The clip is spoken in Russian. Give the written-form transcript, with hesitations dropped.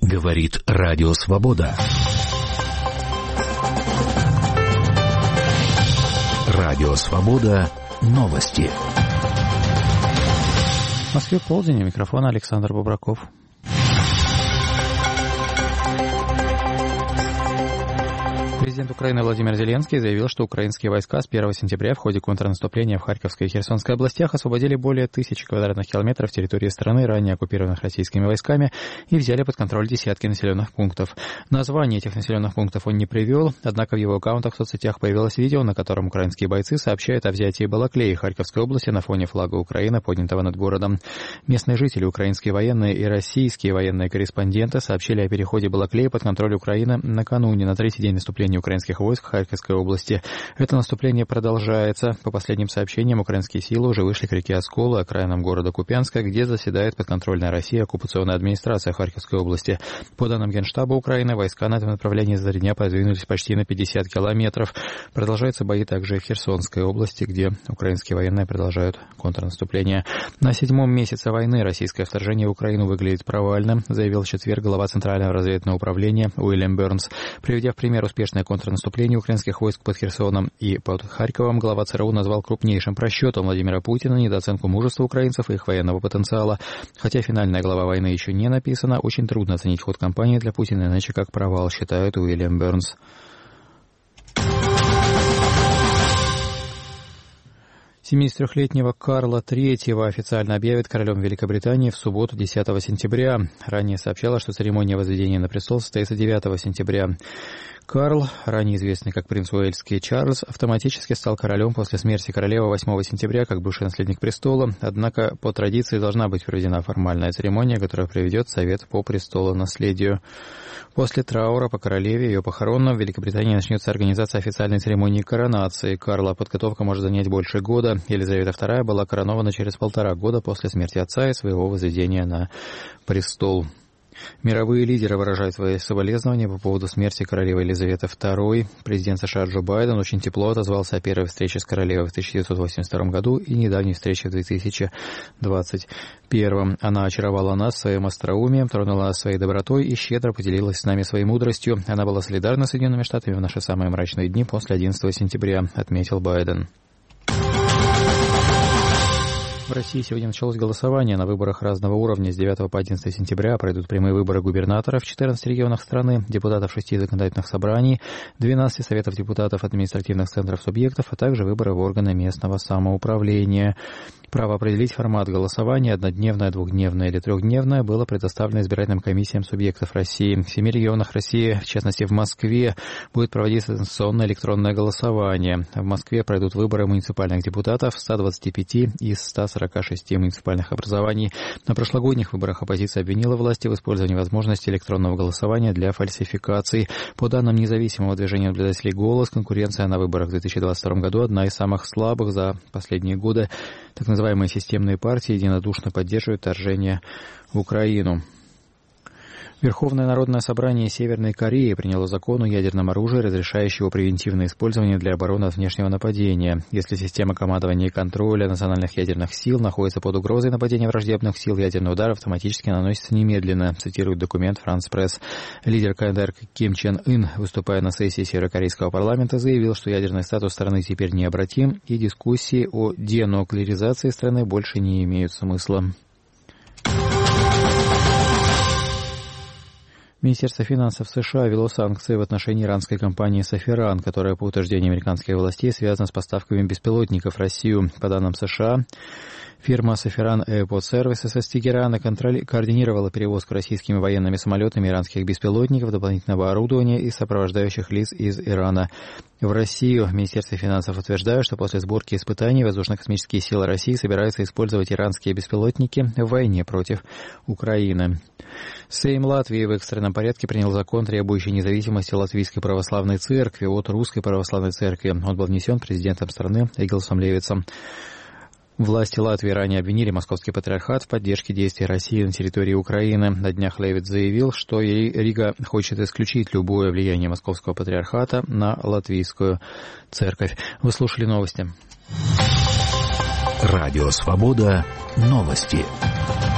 Говорит Радио Свобода. Радио Свобода. Новости. В Москве полдень, у микрофона Александр Бобраков. Президент Украины Владимир Зеленский заявил, что украинские войска с 1 сентября в ходе контрнаступления в Харьковской и Херсонской областях освободили более 1000 квадратных километров территории страны, ранее оккупированных российскими войсками, и взяли под контроль десятки населенных пунктов. Название этих населенных пунктов он не привел, однако в его аккаунтах в соцсетях появилось видео, на котором украинские бойцы сообщают о взятии Балаклеи Харьковской области на фоне флага Украины, поднятого над городом. Местные жители, украинские военные и российские военные корреспонденты сообщили о переходе Балаклеи под контроль Украины накануне, на третий день наступления украинских войск в Харьковской области. Это наступление продолжается. По последним сообщениям, украинские силы уже вышли к реке Осколу, окраинам города Купянска, где заседает подконтрольная России оккупационная администрация Харьковской области. По данным Генштаба Украины, войска на этом направлении за 3 дня продвинулись почти на 50 километров. Продолжаются бои также и в Херсонской области, где украинские военные продолжают контрнаступление. На 7-м месяце войны российское вторжение в Украину выглядит провальным, заявил в четверг глава Центрального разведывательного управления Уильям Бернс. Приведя в пример успешное контрнаступление украинских войск под Херсоном и под Харьковом, глава ЦРУ назвал крупнейшим просчетом Владимира Путина недооценку мужества украинцев и их военного потенциала. Хотя финальная глава войны еще не написана, очень трудно оценить ход кампании для Путина, иначе как провал, считает Уильям Бернс. 73-летнего Карла III официально объявят королем Великобритании в субботу 10 сентября. Ранее сообщалось, что церемония возведения на престол состоится 9 сентября. Карл, ранее известный как принц Уэльский Чарльз, автоматически стал королем после смерти королевы 8 сентября как бывший наследник престола, однако по традиции должна быть проведена формальная церемония, которая проведет Совет по престолонаследию. После траура по королеве и ее похоронам в Великобритании начнется организация официальной церемонии коронации Карла. Подготовка может занять больше года. Елизавета II была коронована через 1,5 года после смерти отца и своего возведения на престол. Мировые лидеры выражают свои соболезнования по поводу смерти королевы Елизаветы II. Президент США Джо Байден очень тепло отозвался о первой встрече с королевой в 1982 году и недавней встрече в 2021. Она очаровала нас своим остроумием, тронула нас своей добротой и щедро поделилась с нами своей мудростью. Она была солидарна с Соединенными Штатами в наши самые мрачные дни после 11 сентября, отметил Байден. В России сегодня началось голосование на выборах разного уровня. С 9 по 11 сентября пройдут прямые выборы губернаторов в 14 регионах страны, депутатов 6 законодательных собраний, 12 советов депутатов административных центров субъектов, а также выборы в органы местного самоуправления. Право определить формат голосования, однодневное, двухдневное или трехдневное, было предоставлено избирательным комиссиям субъектов России. В 7 регионах России, в частности в Москве, будет проводиться дистанционное электронное голосование. В Москве пройдут выборы муниципальных депутатов в 125 из 146 муниципальных образований. На прошлогодних выборах оппозиция обвинила власти в использовании возможности электронного голосования для фальсификаций. По данным независимого движения наблюдателей «Голос», конкуренция на выборах в 2022 году одна из самых слабых за последние годы. Так называемые системные партии единодушно поддерживают вторжение в Украину. Верховное народное собрание Северной Кореи приняло закон о ядерном оружии, разрешающий его превентивное использование для обороны от внешнего нападения. Если система командования и контроля национальных ядерных сил находится под угрозой нападения враждебных сил, ядерный удар автоматически наносится немедленно, цитирует документ France Press. Лидер КНДР Ким Чен Ын, выступая на сессии Северокорейского парламента, заявил, что ядерный статус страны теперь необратим, и дискуссии о денуклеаризации страны больше не имеют смысла. Министерство финансов США ввело санкции в отношении иранской компании «Софиран», которая, по утверждению американских властей, связана с поставками беспилотников в Россию. По данным США, фирма «Софиран Airport Services» из Тегерана координировала перевозку российскими военными самолетами иранских беспилотников, дополнительного оборудования и сопровождающих лиц из Ирана в Россию. Министерство финансов утверждает, что после сборки испытаний воздушно-космические силы России собираются использовать иранские беспилотники в войне против Украины. Сейм Латвии в экстренном порядке принял закон, требующий независимости Латвийской православной церкви от Русской православной церкви. Он был внесен президентом страны Эгилсом Левицем. Власти Латвии ранее обвинили Московский патриархат в поддержке действий России на территории Украины. На днях Левиц заявил, что Рига хочет исключить любое влияние Московского патриархата на латвийскую церковь. Вы слушали новости. Радио Свобода. Новости.